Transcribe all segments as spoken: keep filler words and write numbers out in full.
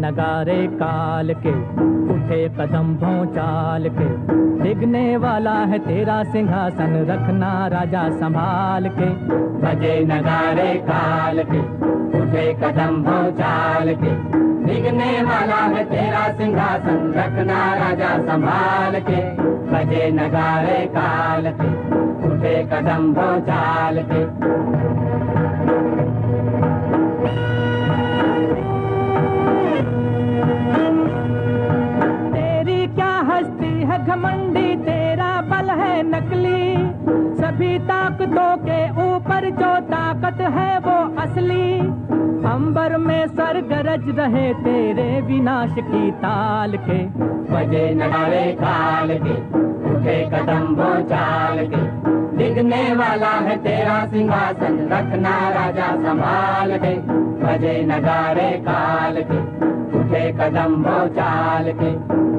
नगारे काल के, उठे कदम भौचाल के, डिगने वाला है तेरा सिंहासन, रखना राजा संभाल के। बजे नगारे काल के, उठे कदम भौचाल के, डिगने वाला है तेरा सिंहासन, रखना राजा संभाल के। बजे नगारे काल के, उठे कदम भौचाल के। तेरी क्या हस्ती है घमंडी, तेरा बल है नकली, सभी ताकतों के ऊपर जो ताकत है वो असली। अंबर में स्वर गरज रहे तेरे विनाश की ताल के। बजे नगारे काल के, उठे कदम भौचाल के, डिगने वाला है तेरा सिंहासन, रखना राजा संभाल के। बजे नगारे काल के, उठे कदम भौचाल के।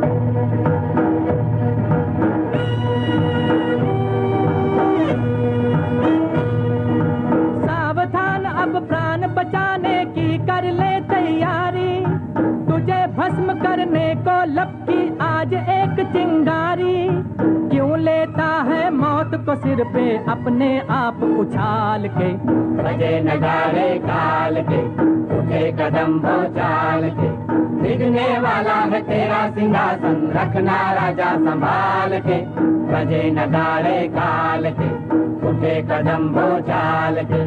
सावधान अब प्राण बचाने की कर ले तैयारी, तुझे भस्म करने को लपकी आज एक चिंगारी। क्यों लेता है मौत को सिर पे अपने आप उछाल के। बजे नगारे काल के, उठे कदम भौचाल के, डिगने वाला है तेरा सिंहासन, रखना राजा संभाल के। बजे नगारे काल के, उठे कदम भौचाल के।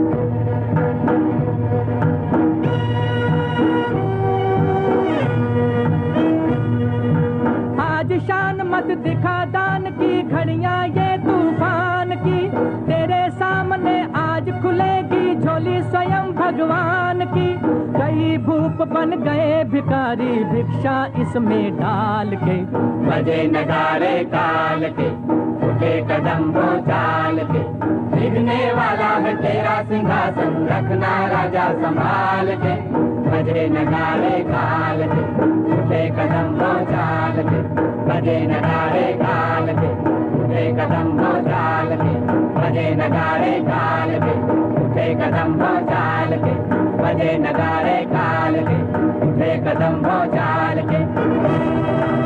आज शान मत दिखा दान की, घड़ियां ये तूफान की, तेरे सामने आज खुलेगी झोली स्वयं भगवान की। कई भूप बन गए भिखारी, भिक्षा इसमें डाल के। बजे नगारे काल के, उठे कदम भौचाल के, डिगने वाला है तेरा सिंहासन, रखना राजा संभाल के। बजे नगारे काल के, उठे कदम भौचाल के, बजे नगारे काल के, उठे कदम भौचाल के, बजे नगारे काल के, उठे कदम भौचाल के, बजे नगारे काल के, उठे कदम भौचाल के।